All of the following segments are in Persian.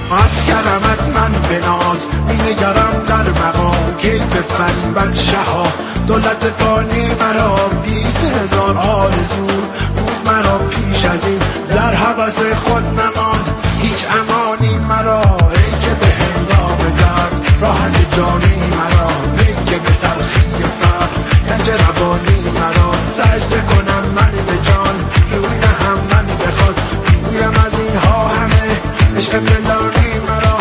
از کرمت من بناز، می‌نگرم در مقام کی به فریبت شها. دولت فانی مرا 20,000 آرزو بود مرا پیش از این، در هوس خود نماند هیچ امانی مرا. ای که به هنگام درد راحت جانی مرا، ای که به تلخی فقر گنج روانی مرا. سجده کنم من به جان، روی نهم من به خود، بگویم از اینها همه عشق پنهانی مرا.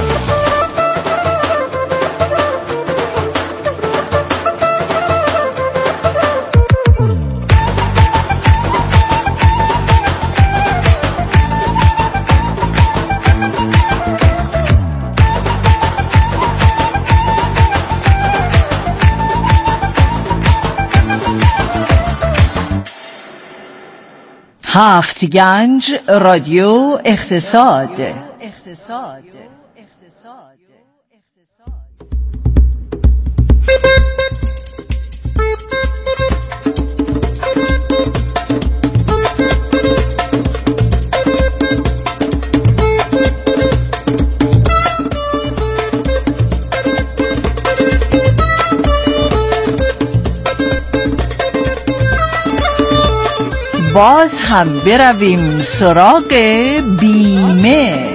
هفت گنج رادیو اقتصاد. باز هم برویم سراغ بیمه.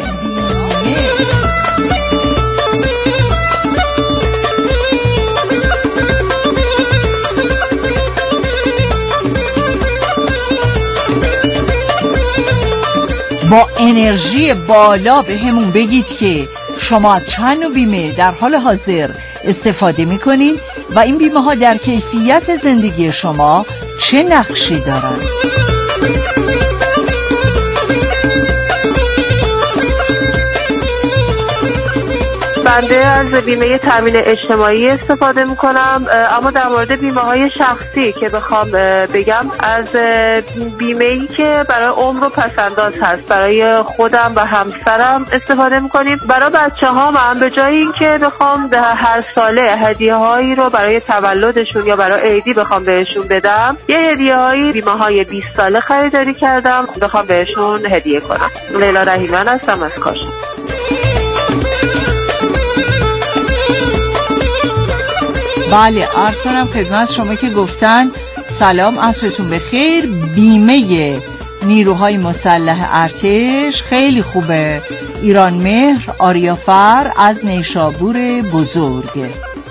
با انرژی بالا به همون بگید که شما چند نوع بیمه در حال حاضر استفاده میکنین و این بیمه ها در کیفیت زندگی شما چه نقشی دارن. بنده از بیمه تامین اجتماعی استفاده میکنم، اما در مورد بیمه های شخصی که بخوام بگم، از بیمه‌ای که برای عمر و پسنداز هست برای خودم و همسرم استفاده میکنیم. برای بچه ها من به جای اینکه بخوام هر ساله هدیه هایی رو برای تولدشون یا برای عیدی بخوام بهشون بدم، یه هدیه هایی بیمه های 20 ساله خریداری کردم بخوام بهشون هدیه کنم. لیلا رحیمان هستم از کاشان. بله، عرض کنم خدمت شما که گفتن سلام، عصرتون بخیر. بیمه نیروهای مسلح ارتش خیلی خوبه. ایران مهر آریافر از نیشابور بزرگ.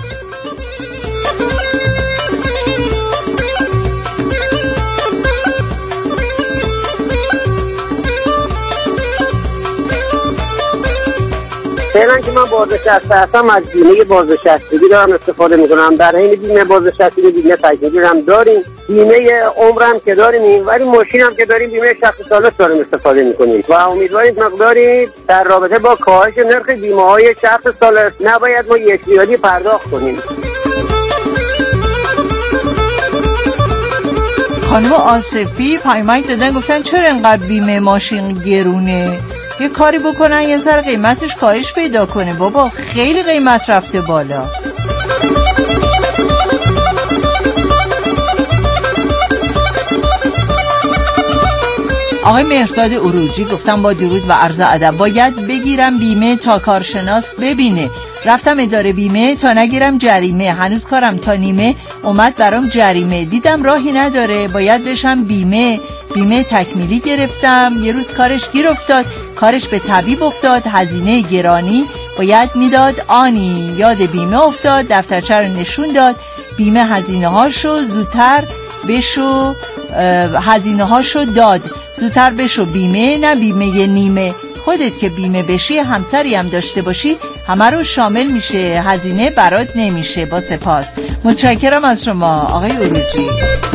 فعلا که من بازنشسته هستم از بیمه بازنشستگی دارم استفاده میکنم. در حین بیمه بازنشستگی بیمه تکمیلی هم داریم، بیمه عمرم که داریم، ولی ماشین هم که داریم بیمه 60 ساله داریم استفاده میکنیم و امیدواریم مقداری در رابطه با کاهش نرخ بیمه های 60 ساله نباید ما یک ریالی پرداخت کنیم. خانم آصفی پیامک دادن، گفتن چرا انقدر بیمه ماشین گرونه؟ یه کاری بکنن یه ذره قیمتش کاهش پیدا کنه. بابا خیلی قیمت رفته بالا. آقای مهرداد عروجی گفتم با درود و عرض ادب، باید بگیرم بیمه تا کارشناس ببینه. رفتم اداره بیمه تا نگیرم جریمه، هنوز کارم تا نیمه اومد برام جریمه. دیدم راهی نداره باید بشم بیمه تکمیلی گرفتم. یه روز کارش گیر افتاد، کارش به طبیب افتاد، هزینه گرانی باید میداد آنی. یاد بیمه افتاد، دفترچه رو نشون داد، بیمه هزینه هاشو زودتر بشو، هزینه هاشو داد زودتر بشو بیمه، نه بیمه نیمه. خودت که بیمه بشی، همسری هم داشته باشی، همه رو شامل میشه، هزینه برات نمیشه. با سپاس، متشکرم از شما آقای عروجی.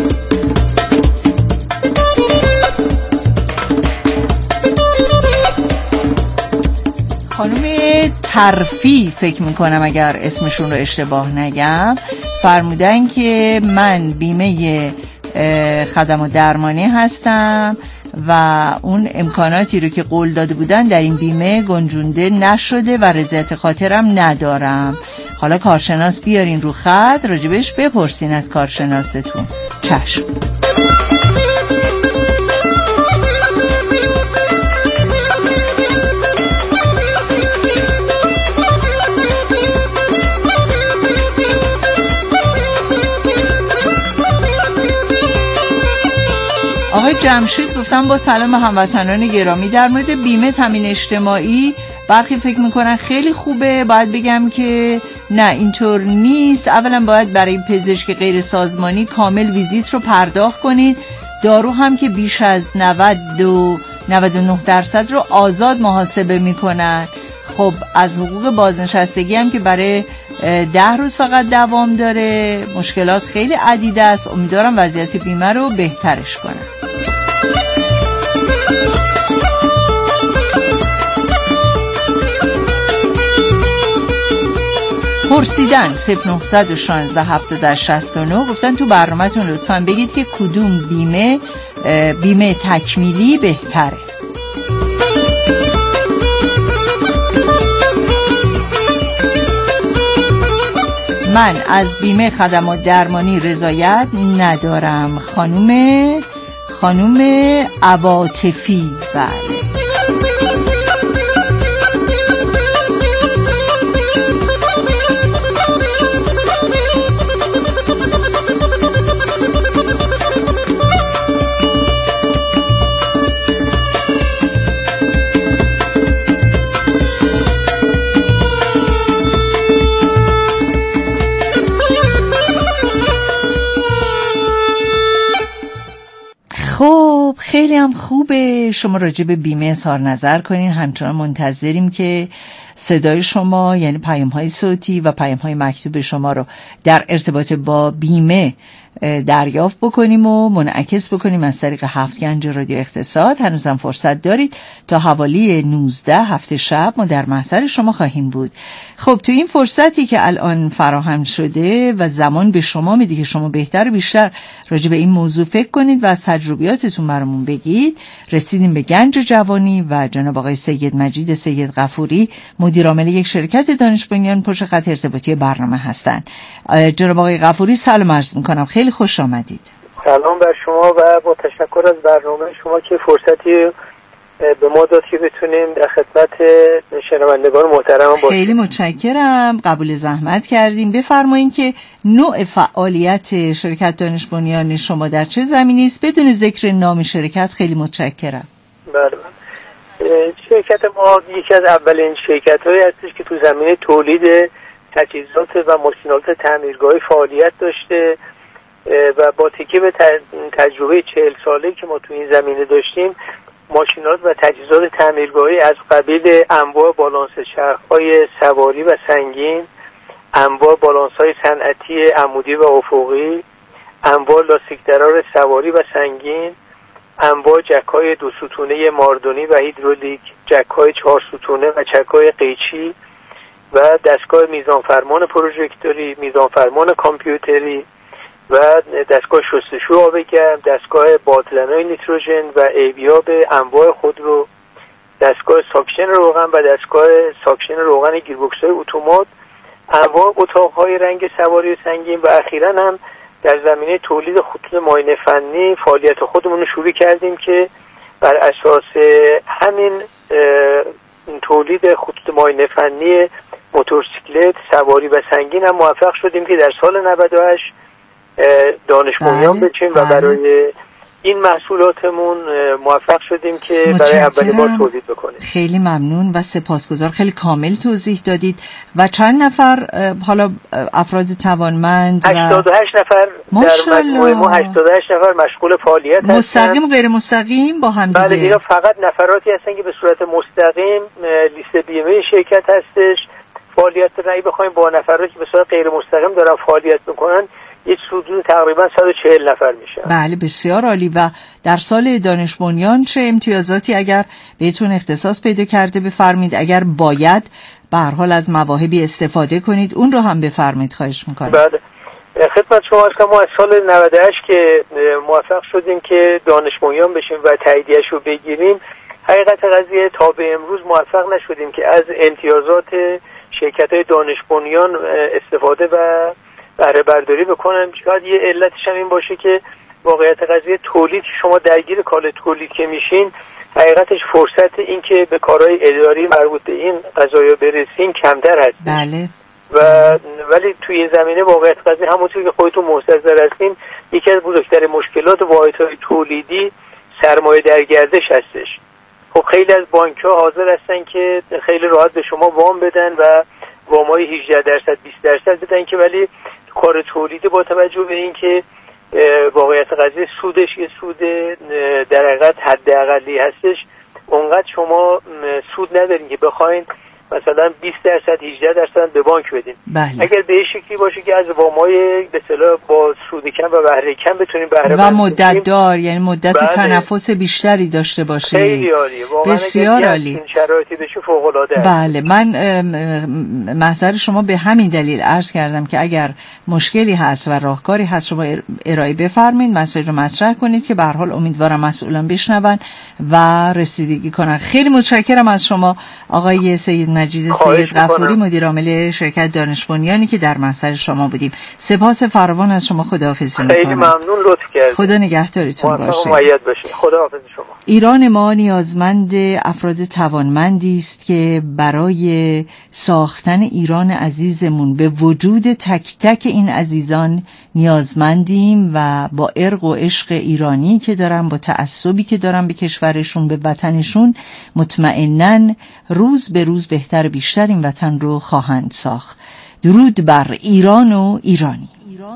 خانم ترفی فکر میکنم اگر اسمشون رو اشتباه نگم، فرمودن که من بیمه خدمات درمانی هستم و اون امکاناتی رو که قول داده بودن در این بیمه گنجونده نشده و رضایت خاطرم ندارم. حالا کارشناس بیارین رو خط، راجبش بپرسین از کارشناستون. چشم. جمشید گفتم با سلام هموطنان گرامی، در مورد بیمه تامین اجتماعی برخی فکر میکنن خیلی خوبه. باید بگم که نه، اینطور نیست. اولا باید برای پزشک غیر سازمانی کامل ویزیت رو پرداخت کنید. دارو هم که بیش از 99% رو آزاد محاسبه میکنن. خب از حقوق بازنشستگی هم که برای 10 روز فقط دوام داره. مشکلات خیلی عدیده است. امیدوارم وضعیت بیمه رو بهترش کنن. پرسیدن 0916 7069 گفتن تو برنامه‌تون لطفاً بگید که کدوم بیمه تکمیلی بهتره. من از بیمه خدمات درمانی رضایت ندارم. خانوم عواطفی. بله. خب خیلی هم خوبه شما راجع به بیمه اظهار نظر کنین. همچنان منتظریم که صدای شما، یعنی پیام‌های صوتی و پیام‌های مکتوب شما رو در ارتباط با بیمه دریافت بکنیم و منعکس بکنیم از طریق 7 گنج رادیو اقتصاد. هنوزم فرصت دارید تا حوالی 19 هفته شب ما در محضر شما خواهیم بود. خب تو این فرصتی که الان فراهم شده و زمان به شما میده که شما بهتر و بیشتر راجع به این موضوع فکر کنید و از تجربیاتتون برامون بگید، رسیدیم به گنج جوانی و جناب آقای سید مجید سید غفوری، مدیر عامل یک شرکت دانش بنیان، پشت خط ارتباطی برنامه هستند. جناب آقای غفوری سلام عرض می‌کنم، خیلی خوش آمدید. سلام بر شما و با تشکر از برنامه شما که فرصتی به ما داد که بتونیم در خدمت شنوندگان محترم باشیم. خیلی متشکرم، قبول زحمت کردیم. بفرمایید که نوع فعالیت شرکت دانش بنیان شما در چه زمینی است؟ بدون ذکر نام شرکت خیلی متشکرم. بله. شرکت ما یکی از اولین شرکت‌هایی هستش که تو زمینه تولید تجهیزات و ماشین‌آلات تعمیرگاهی فعالیت داشته و با تکیه به تجربه 40 ساله‌ای که ما تو این زمینه داشتیم، ماشین‌آلات و تجهیزات تعمیرگاهی از قبیل انواع بالانس چرخ‌های سواری و سنگین، انواع بالانس‌های صنعتی عمودی و افقی، انواع لاستیک درار سواری و سنگین، انواع جک‌های 2 ستونه ماردونی و هیدرولیک، جک‌های 4 ستونه و چک‌های قیچی و دستگاه میزانفرمان پروژکتوری، میزانفرمان کامپیوتری و دستگاه شستشو آب گرم، دستگاه بادلنای نیتروژن و ایبیاب انواع خودرو، دستگاه ساکشن روغن و دستگاه ساکشن روغن گیربکس‌های اتومات، انواع اتاق‌های رنگ سواری سنگین و اخیراً هم در زمینه تولید خطوط معاینه فنی فعالیت خودمون رو شروع کردیم که بر اساس همین تولید خطوط معاینه فنی موتورسیکلت، سواری و سنگین هم موفق شدیم که در سال 98 دانش بنیان بشیم و برای این محصولاتمون موفق شدیم که برای اولین بار تولید بکنیم. خیلی ممنون و سپاسگزار، خیلی کامل توضیح دادید. و چند نفر حالا افراد توانمند؟ 88 نفر در مجموعه ما، 88 نفر مشغول فعالیت هستند. مستقیم غیر مستقیم با هم دیگه؟ بله، اینا فقط نفراتی هستن که به صورت مستقیم لیست بیمه شرکت هستش. فعالیت رایی بخوایم با نفراتی که به صورت غیر مستقیم دارن فعالیت میکنن، یک حدود تقریبا 140 نفر میشه. بله بسیار عالی. و در سال دانش بنیان چه امتیازاتی اگر بهتون اختصاص پیدا کرده بفرمید؟ اگر باید به هر حال از مواهبی استفاده کنید اون رو هم بفرمایید، خواهش میکنم. بله خدمت شما هستم. ما از سال 98 که موفق شدیم که دانش بنیان بشیم و تاییدیه‌اش رو بگیریم، حقیقت قضیه تا به امروز موفق نشدیم که از امتیازات شرکت‌های دانش بنیان استفاده و بهره برداری بکنم. شاید یه علتش هم این باشه که واقعیت قضیه تولید، شما درگیر کار تولید که میشین، حقیقتش فرصت این که به کارهای اداری مربوط به این قضایا برسین کمتر هست. بله. ولی توی این زمینه واقعیت قضیه همونطور که خودتون مستحضر هستین، یکی از بزرگترین مشکلات واحدهای تولیدی سرمایه در گردش هستش. خب خیلی از بانک‌ها حاضر هستن که خیلی راحت به شما وام بدن و وامای 18% 20% بدن که ولی کار تولیدی با توجه به این که واقعیت قضیه سودش یه سود در حقیقت حداقلی هستش، اونقدر شما سود ندارین که بخواین مثلا 20% 18% به بانک بدین. بله. اگر به شکلی باشه که از وامای به اصطلاح با سود کم و بهره کم بتونیم بهره و مدت دار، یعنی مدت بله. تنفس بیشتری داشته باشه. خیلی عالیه واقعا. بسیار عالی. این شرایطی بشه فوق العاده. بله، من محضر شما به همین دلیل عرض کردم که اگر مشکلی هست و راهکاری هست شما ارائه بفرمایید، مسائل رو مطرح کنید که به هر حال امیدوارم مسئولان بشنون و رسیدگی کنن. خیلی متشکرم از شما آقای سید مجید سید غفوری، مدیر عامل شرکت دانش بنیانی که در محضر شما بودیم. سپاس فراوان از شما، خداحافظی می‌کنم. خیلی ممنون، لطف کردید. خدا نگهدارتون باشه. مؤید باشید. خداحافظ شما. ایران ما نیازمند افراد توانمندی است که برای ساختن ایران عزیزمون به وجود تک تک این عزیزان نیازمندیم و با عرق و عشق ایرانی که دارن، با تعصبی که دارن به کشورشون، به وطنشون، مطمئناً روز به روز بهتر بیشتر این وطن رو خواهند ساخت. درود بر ایران و ایرانی.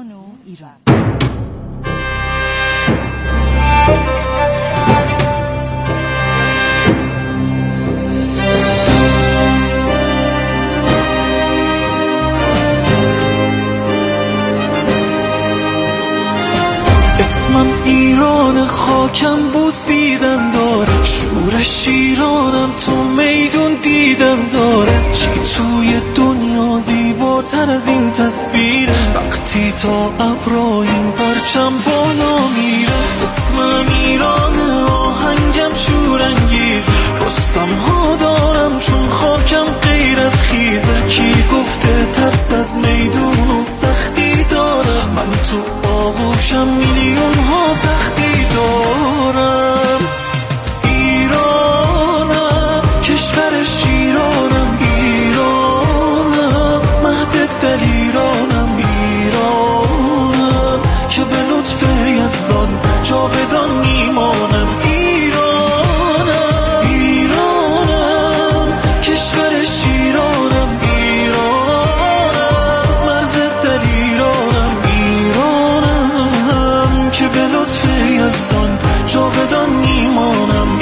اسمم ایران، خاکم بوسیدن داره، شورش ایرانم تو میدون دیدن داره. چی توی دنیا زیباتر از این تصویر وقتی تا ابرا این پرچم بالا میره. اسمم ایران، آهنگم شورانگیز، رستم ها دارم چون خاکم غیرت خیزه. کی گفته ترس از میدون و سختی دارم، من تو آغوشم میلیون ها تختی دارم. ایرانم، کشور شیرانم، ایرانم، مهد دلیرانم، ایرانم که به لطف یزدان جاودان میمانم. ایرانم، ایرانم، کشور شیرانم، ایرانم، مرز دلیرانم، ایرانم که به لطف یزدان جاودان میمانم.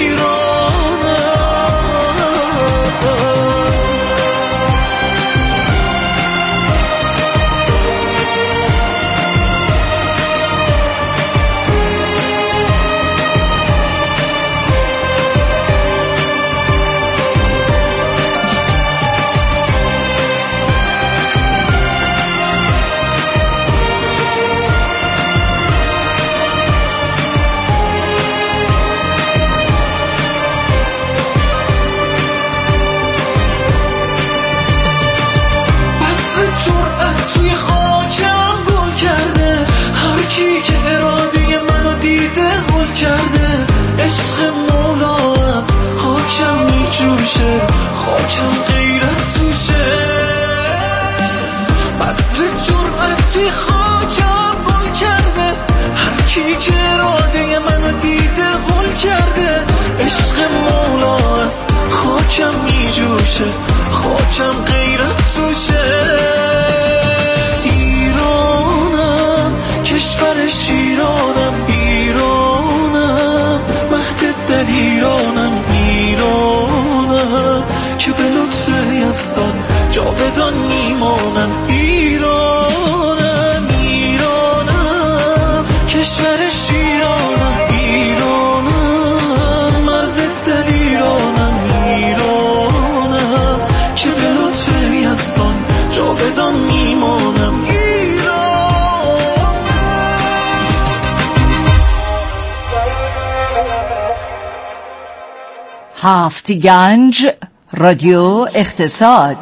عشق مولا از خاکم می جوشه، خاکم غیرت توشه. بذر جرأت توی خاکم گل کرده، هر کی که اراده منو دیده هل کرده. عشق مولا از خاکم می جوشه، خاکم غیرت توشه. ایرانم، کشور شیرانم، ایرانم، مهد دلیرانم، ایرانم که به لطف یزدان جاودان میمانم. ایرانم، ایرانم، کشور شیرانم، ایرانم، مرز دلیرانم، ایرانم که به لطف یزدان جاودان میمانم. هفتگنج رادیو اقتصاد.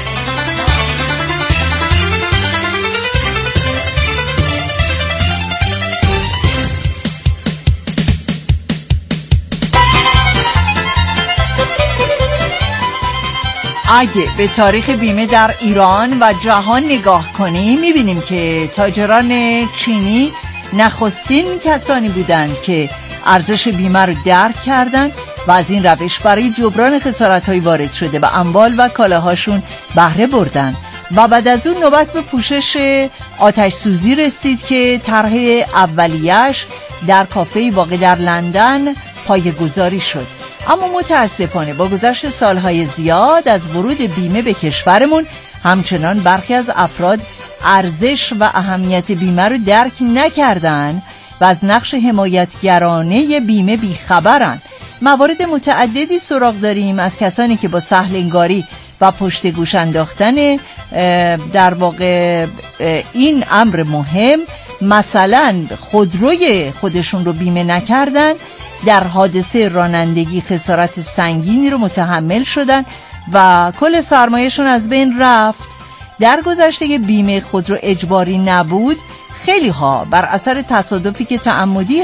اگه به تاریخ بیمه در ایران و جهان نگاه کنیم میبینیم که تاجران چینی نخستین کسانی بودند که ارزش بیمه رو درک کردن و از این روش برای جبران خسارت‌های وارد شده به اموال و کالاهاشون بهره بردن. و بعد از اون نوبت به پوشش آتش سوزی رسید که طرح اولیه‌اش در کافه واقع در لندن پایه‌گذاری شد. اما متاسفانه با گذشت سالهای زیاد از ورود بیمه به کشورمون همچنان برخی از افراد ارزش و اهمیت بیمه رو درک نکردن و از نقش حمایتگرانه بیمه بیخبرن. موارد متعددی سراغ داریم از کسانی که با سهل‌انگاری و پشت گوش انداختن در واقع این امر مهم، مثلا خودروی خودشون رو بیمه نکردن، در حادثه رانندگی خسارت سنگینی رو متحمل شدن و کل سرمایه‌شون از بین رفت. در گذشته که بیمه خودرو اجباری نبود، خیلی ها بر اثر تصادفی که تعمدی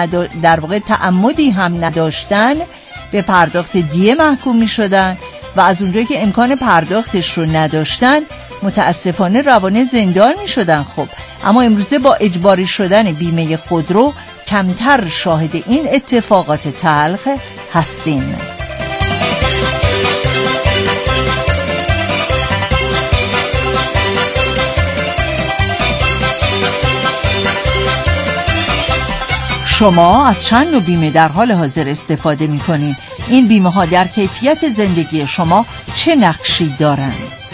هم نداشتن به پرداخت دیه محکوم می شدن و از اونجایی که امکان پرداختش رو نداشتن متاسفانه روانه زندان می شدن. خب اما امروزه با اجباری شدن بیمه خودرو کمتر شاهد این اتفاقات تلخ هستیم. شما از چند نوع بیمه در حال حاضر استفاده می کنین؟ این بیمه ها در کیفیت زندگی شما چه نقشی دارند؟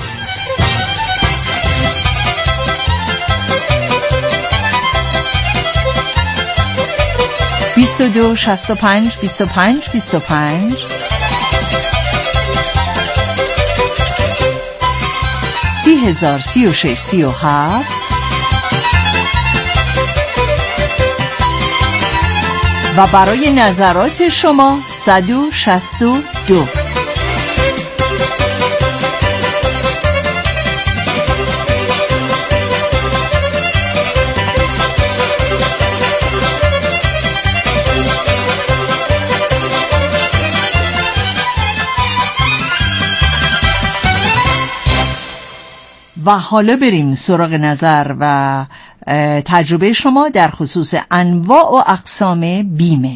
(22 65 25 25) 30,000 36 37 و برای نظرات شما 162. و حالا بریم سراغ نظر و تجربه شما در خصوص انواع و اقسام بیمه.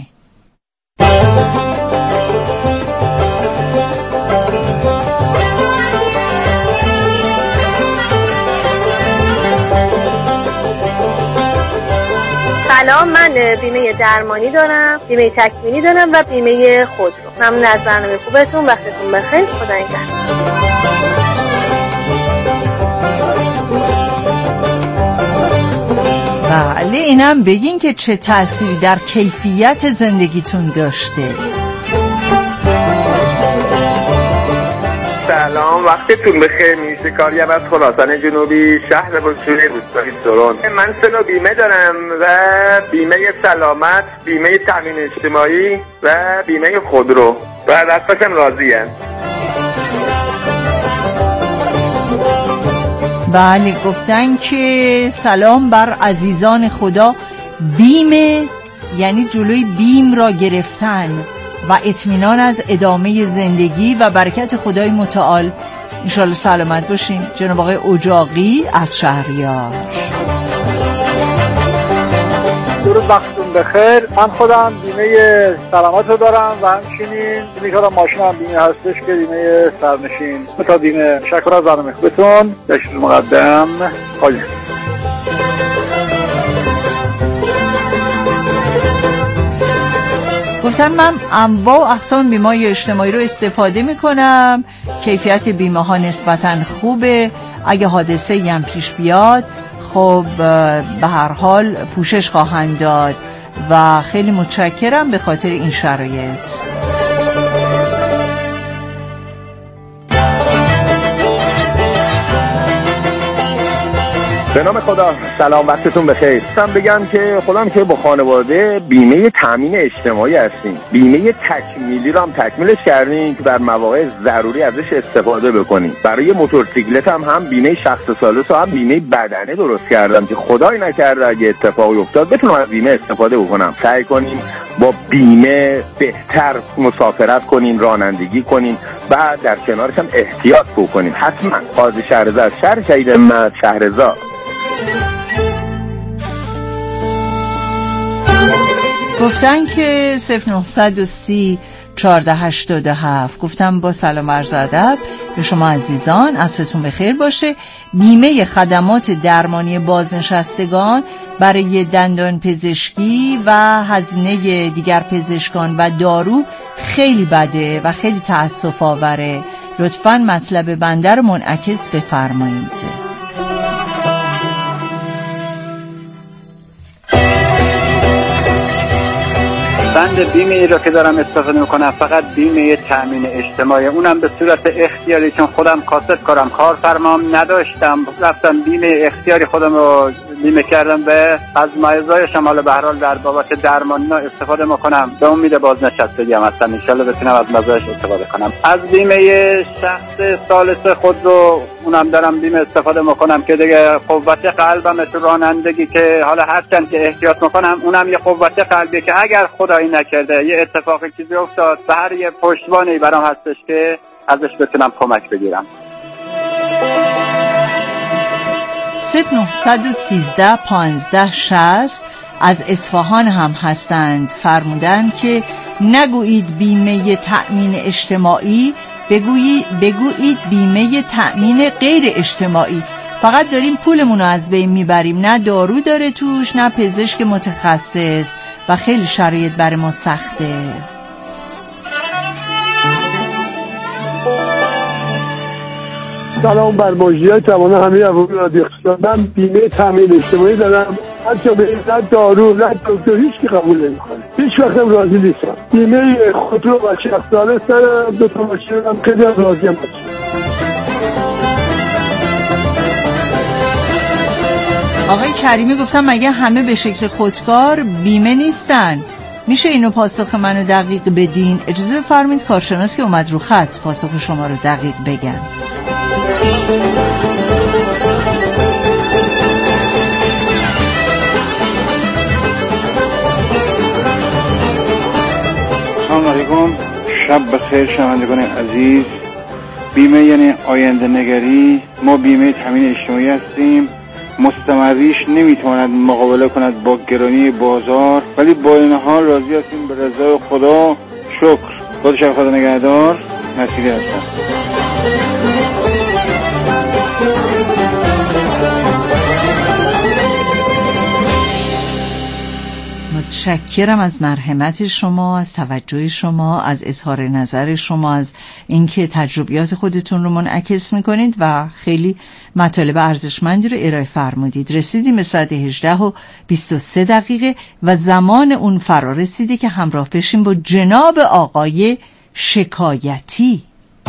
سلام، من بیمه درمانی دارم، بیمه تکمیلی دارم و بیمه خودرو. ممنون از برنامه خوبتون، وقتتون بخیر، خدا نگهدار. بله، اینم بگین که چه تأثیری در کیفیت زندگیتون داشته. سلام، وقتتون بخیر. میشه کاریم از خراسان جنوبی، شهر بلشوی روستای سرون. من 3 نوع بیمه دارم و بیمه سلامت، بیمه تامین اجتماعی و بیمه خودرو و از دستشم راضیم. بله، گفتن که سلام بر عزیزان خدا. بیمه یعنی جلوی بیم را گرفتن و اطمینان از ادامه زندگی و برکت خدای متعال. انشالله سلامت باشین. جناب آقای اجاقی از شهریار. درود، وقتتون بخیر. من خودم بیمه سلامت رو دارم و همچنین بیمه ماشین هم بیمه هستش که بیمه سرنشین تا بیمه. شکر از برنامه خوبتون. دشت مقدم خالی. گفتم من انواع و اقسام بیمه اجتماعی رو استفاده میکنم. کیفیت بیمه ها نسبتاً خوبه. اگه حادثه هم پیش بیاد خب به هر حال پوشش خواهند داد و خیلی متشکرم به خاطر این شرایط. به نام خدا، سلام، وقتتون بخیر. من بگم که خودم که با خانواده بیمه تامین اجتماعی هستیم. بیمه تکمیلی رو هم تکمیلش کردیم که در مواقع ضروری ازش استفاده بکنیم. برای موتورسیکلت هم بیمه شخص ثالث و هم بیمه بدنه درست کردم که خدای نکرده اگه اتفاقی افتاد بتونم از بیمه استفاده بکنم. سعی کنیم با بیمه بهتر مسافرت کنیم، رانندگی کنیم و در کنارش هم احتیاط بکنیم. حتما. قاضی شهرزاد، شهر شهید احمد، شهرزاد. گفتن که 0930 1487. گفتم با سلام عرض ادب به شما عزیزان، عصرتون بخیر باشه. بیمه خدمات درمانی بازنشستگان برای دندان پزشکی و هزینه دیگر پزشکان و دارو خیلی بده و خیلی تأسف آوره. لطفاً مطلب بنده رو منعکس بفرمایید. بند بیمه ای را که دارم استفاده میکنم فقط بیمه تأمین اجتماعی، اونم به صورت اختیاری، چون خودم کاسب کارم، کارفرمام نداشتم، رفتم بیمه اختیاری خودم رو بیمه کردم به از مزایاشم. حالا به هر حال در بابت درمانی استفاده میکنم، به امید بازنشستگی هم هستم، ان شاءالله بتونم از مزایاش استفاده کنم. از بیمه شخص ثالث خود رو اونم دارم بیمه استفاده میکنم که دیگه قوت قلبم تو رانندگی که حالا هرچند که احتیاط میکنم، اونم یه قوت قلبی که اگر خدایی نکرده یه اتفاقی چیزی افتاد به هر یه پشتوانی برام هستش که ازش بتونم کمک بگیرم. 0913 15 60 از اصفهان هم هستند. فرمودند که نگویید بیمه تأمین اجتماعی، بگویید بیمه تأمین غیر اجتماعی. فقط داریم پولمون رو از بین میبریم، نه دارو داره توش، نه پزشک متخصص و خیلی شرایط برای ما سخته. سلام بر مجریای تمام همه عوامل رادیو اقتصاد. من بیمه تامین اجتماعی دارم، حتی به نه دارو نه دکتر هیچ کی قبول نمیکنه، هیچ وقتم راضی نیستم. بیمه خودرو و شخصانه دارم، 2 تا ماشین هم خیلی راضی ام. آقای کریمی گفتم مگه همه به شکل خودکار بیمه نیستن؟ میشه اینو پاسخ منو دقیق بدین؟ اجازه بفرمایید کارشناس که اومد رو خط پاسخ شما رو دقیق بگم. سلام علیکم، شب بخیر شنوندگان عزیز. بیمه یعنی آینده نگری. ما بیمه تامین اجتماعی هستیم. مستمریش نمیتواند مقابله کند با گرانی بازار، ولی با این حال راضی هستیم به رضای خدا. شکر. خدا نگهدار. نصیری هستم. متشکرم از مرحمت شما، از توجه شما، از اظهار نظر شما، از اینکه تجربیات خودتون رو منعکس میکنید و خیلی مطالب ارزشمندی رو ارائه فرمودید. رسیدیم به ساعت 18:23 و زمان اون فرا رسیده که همراه بشیم با جناب آقای شکایتی.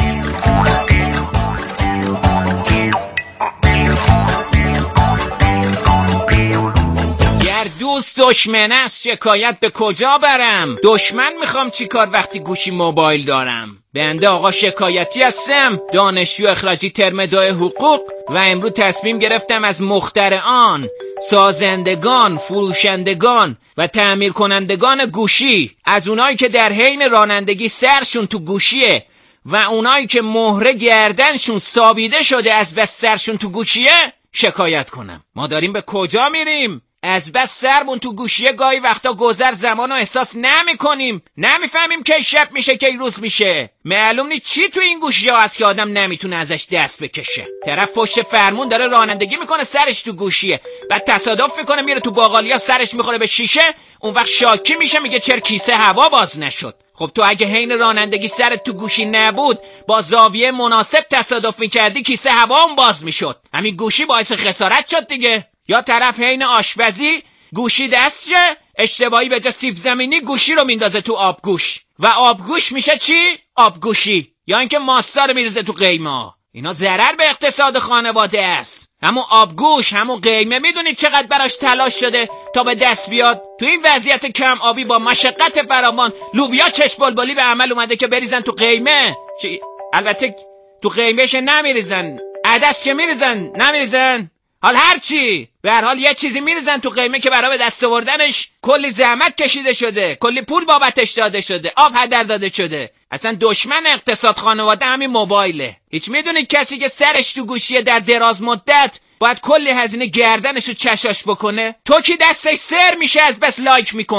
دوست دشمن است شکایت به کجا برم؟ دشمن میخوام چی کار وقتی گوشی موبایل دارم؟ بنده آقا شکایتی هستم، دانشجو اخراجی ترم 2 حقوق و امروز تصمیم گرفتم از مخترعان، سازندگان، فروشندگان و تعمیر کنندگان گوشی، از اونایی که در حین رانندگی سرشون تو گوشیه و اونایی که مهره گردنشون سابیده شده از بس سرشون تو گوشیه شکایت کنم. ما داریم به کجا میریم؟ از بس سرمون تو گوشیه گاهی وقتا گذر زمان رو احساس نمی کنیم، نمیفهمیم که شب میشه که روز میشه. معلوم نیست چی تو این گوشی ها هست که آدم نمیتونه ازش دست بکشه. طرف پشت فرمون داره رانندگی میکنه سرش تو گوشیه، بعد تصادف میکنه میره تو باقالیا سرش میخوره به شیشه، اون وقت شاکی میشه میگه چرا کیسه هوا باز نشد. خب تو اگه حین رانندگی سرت تو گوشی نبود، با زاویه مناسب تصادف میکردی کیسه هوا هم باز میشد. همین گوشی باعث خسارت شد دیگه. یا طرف حین آشپزی گوشی دستشه، اشتباهی به جا سیب زمینی گوشی رو میندازه تو آبگوش و آبگوش میشه چی؟ آبگوشی. یا اینکه ماستا رو میریزه تو قیمه. اینا ضرر به اقتصاد خانواده است. همون آبگوش، همون قیمه، میدونید چقدر براش تلاش شده تا به دست بیاد؟ تو این وضعیت کم آبی با مشقت فراوان لوبیا چشم بلبلی به عمل اومده که بریزن تو قیمه. البته تو قیمهش نمیریزن، عدس که میریزن نمیریزن. حال هرچی، به هر حال یه چیزی میریزن تو قیمه که برای به دست آوردنش کلی زحمت کشیده شده، کلی پول بابتش داده شده، آب هدر داده شده. اصلا دشمن اقتصاد خانواده همین موبایله. هیچ میدونید کسی که سرش تو گوشیه در دراز مدت باید کلی هزینه گردنشو چشاش بکنه؟ تو کی دستش سر میشه از بس لایک میکنه؟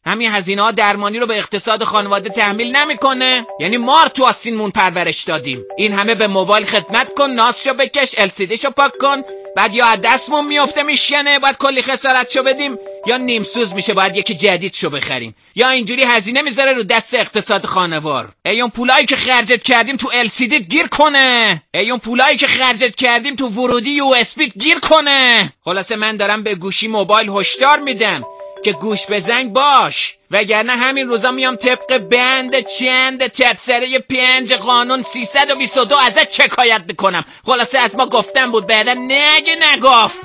همین هزینه‌ها درمانی رو به اقتصاد خانواده تحمیل نمیکنه؟ یعنی مار تو آستینمون پرورش دادیم. این همه به موبایل خدمت کن، ناسشو بکش، LCDشو پاک کن، بعد یا دستمون میفته میشکنه باید کلی خسارتشو بدیم، یا نیمسوز میشه باید یکی جدیدشو بخریم، یا اینجوری هزینه میذاره رو دست اقتصاد خانوار. اون پولایی که خرجت کردیم تو LCD گیر کنه، اون پولایی که خرجت کردیم تو ورودی USB گیر کنه. خلاصه من دارم به گوشی موبایل هشدار میدم که گوش به زنگ باش، وگرنه همین روزا میام طبق بند چند تبصره 5 قانون 322 ازت شکایت میکنم. خلاصه از ما گفتم بود، بعدا نگه نگفت.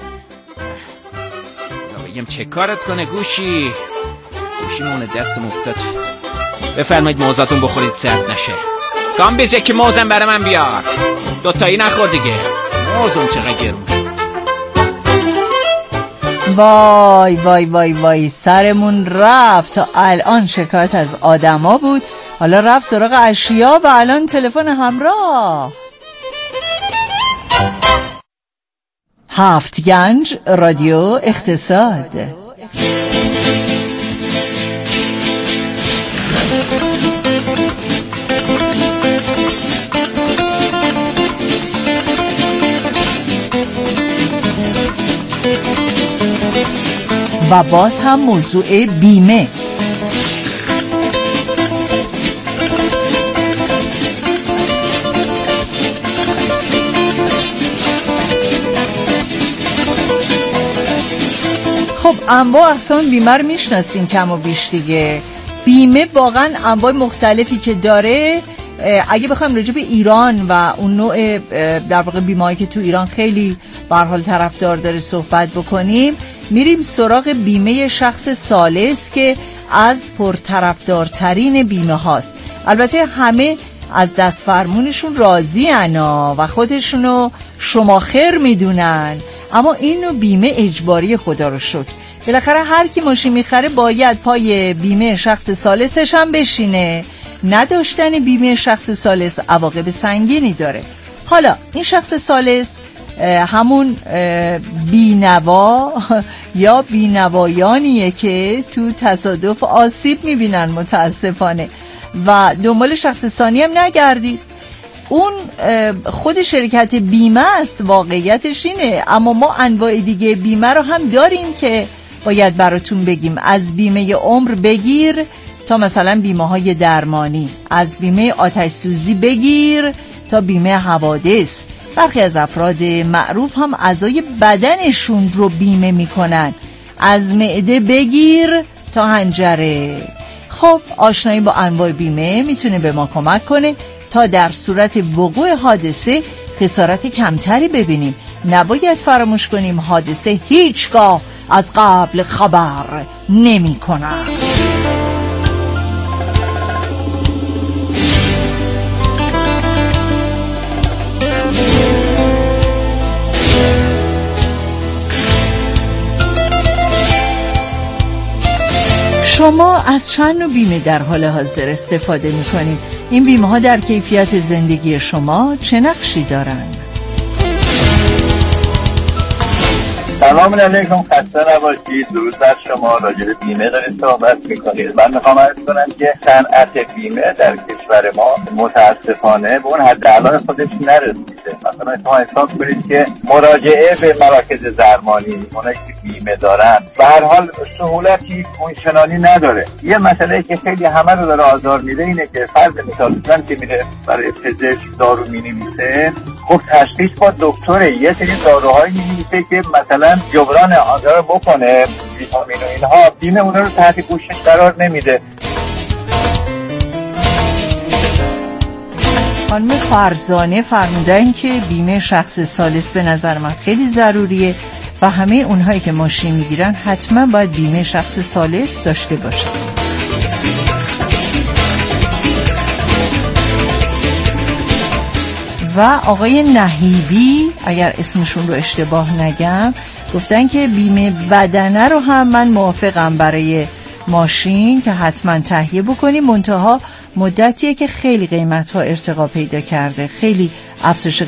یا بگم چه کارت کنه گوشی مونه دستم افتاد. بفرمایید موزاتون بخورید سرد نشه. کام بیزه که موزم برای من بیار. دوتایی نخور دیگه، موزم چقدر گرون شد. وای وای وای وای، سرمون رفت. تا الان شکایت از آدما بود، حالا رفت سراغ اشیا و الان تلفن همراه. هفت گنج رادیو اقتصاد. و باز هم موضوع بیمه. خب انواع اقسام بیمه رو میشناسیم کم و بیش دیگه. بیمه واقعا انواع مختلفی که داره. اگه بخوایم راجع به ایران و اون نوع در واقع بیمه‌ای که تو ایران خیلی به هر حال طرفدار داره صحبت بکنیم، میریم سراغ بیمه شخص ثالث که از پرطرفدارترین بیمه هاست. البته همه از دست فرمونشون راضی انا و خودشونو شماخر میدونن، اما این نوع بیمه اجباری، خدا رو شکر. بالاخره هر کی ماشین میخره باید پای بیمه شخص ثالثش هم بشینه. نداشتن بیمه شخص ثالث عواقب سنگینی داره. حالا این شخص ثالث همون بینوا یا بینوایانیه که تو تصادف آسیب میبینن متاسفانه و دنبال شخص ثانی هم نگردید. اون خود شرکت بیمه است، واقعیتش اینه. اما ما انواع دیگه بیمه رو هم داریم که باید براتون بگیم. از بیمه عمر بگیر تا مثلا بیمه های درمانی، از بیمه آتش سوزی بگیر تا بیمه حوادث. برخی از افراد معروف هم اعضای بدنشون رو بیمه میکنن، از معده بگیر تا حنجره. خب آشنایی با انواع بیمه میتونه به ما کمک کنه تا در صورت وقوع حادثه خسارت کمتری ببینیم. نباید فراموش کنیم حادثه هیچگاه از قبل خبر نمی کنه. شما از چند نوع بیمه در حال حاضر استفاده می‌کنید؟ این بیمه ها در کیفیت زندگی شما چه نقشی دارند؟ سلام علیکم، خسته نباشید. درود بر شما. راجع به بیمه دارید صحبت میکنید. من میخوام عرض کنم که صنعت بیمه در کشور ما متاسفانه به اون حد الان خودش نرسیده. مثلا شما حساب کنید که مراجعه به مراکز درمانی، اونایی که بیمه دارن، به هر حال سهولتی اونچنانی نداره. یه مسئله که خیلی همه رو داره آزار میده اینه که فرض مثال زن که میره برای پزشک دارو مینویسه، خب تشخیص با دکتره یه سری داروهایی مینویسه که مثلا جبران آزار بکنه، ویتامین و اینها، بیمه اونا رو تحت پوشش قرار نمیده. خانم فرزانه فرمودن که بیمه شخص ثالث به نظر من خیلی ضروریه و همه اونهایی که ماشین میگیرن حتما باید بیمه شخص ثالث داشته باشن. و آقای نهیبی، اگر اسمشون رو اشتباه نگم، گفتن که بیمه بدنه رو هم من موافقم برای ماشین که حتما تهیه بکنیم. منتها مدتیه که خیلی قیمت‌ها ارتقا پیدا کرده، خیلی افزایش